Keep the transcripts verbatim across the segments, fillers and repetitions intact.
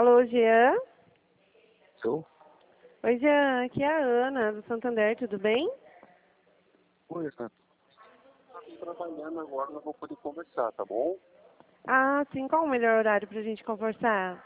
Alô, Jean? Sou? Oi, Jean, aqui é a Ana, do Santander, tudo bem? Oi, Ana. Estou trabalhando agora, não vou poder conversar, tá bom? Ah, sim, qual o melhor horário pra gente conversar?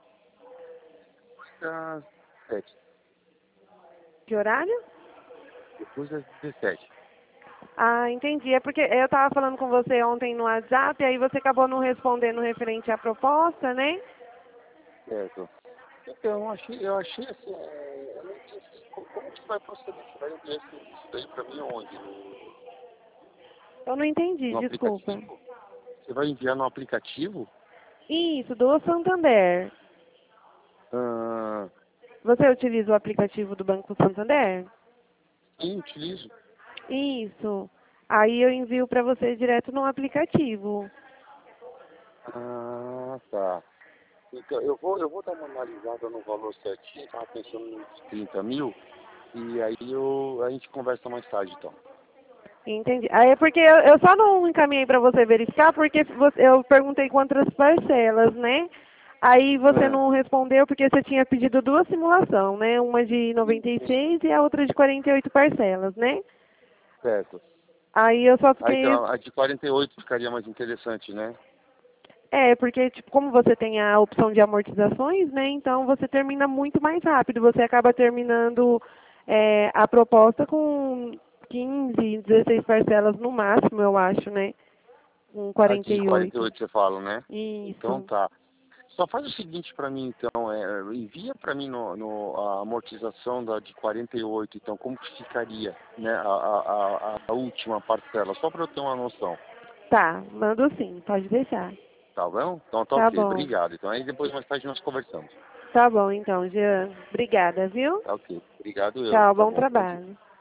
Às sete. Que horário? Depois das dezessete. Ah, entendi. É porque eu tava falando com você ontem no WhatsApp, e aí você acabou não respondendo referente à proposta, né? Certo. Então, eu achei, eu achei assim, é, eu não entendi co- como que vai proceder. Você vai enviar isso isso daí pra mim onde? No, Eu não entendi, no desculpa. aplicativo? Você vai enviar no aplicativo? Isso, do Santander. Ah, Você utiliza o aplicativo do Banco Santander? sim, utilizo. Isso. Aí eu envio pra você direto no aplicativo. Ah, tá. Então, eu vou, eu vou dar uma analisada no valor certinho, estava pensando nos trinta mil, e aí eu, a gente conversa mais tarde, então. Entendi. Aí é porque eu, eu só não encaminhei para você verificar porque você, eu perguntei quantas parcelas, né? Aí você É, não respondeu porque você tinha pedido duas simulações, né? Uma de noventa e sim, seis e a outra de quarenta e oito parcelas, né? certo. Aí eu só Ah, fiquei... então, a de quarenta e oito ficaria mais interessante, né? É, porque tipo, como você tem a opção de amortizações, né? Então você termina muito mais rápido. Você acaba terminando é, a proposta com quinze, dezesseis parcelas no máximo, eu acho, né? Com A quarenta de e quarenta e oito. oito você fala, né? Então Isso. tá. Só faz o seguinte pra mim, então, é, envia pra mim no, no- a amortização da de quarenta e oito, então, como que ficaria, né, a, a, a, a última parcela, só pra eu ter uma noção. Tá, mando sim, pode deixar. Tá bom? Então tá Tá ok, bom. obrigado. Então aí depois mais tarde nós conversamos. Tá bom então, Jean. Obrigada, viu? Tá ok. Obrigado eu. Tchau, Tá bom bom, bom dia. trabalho.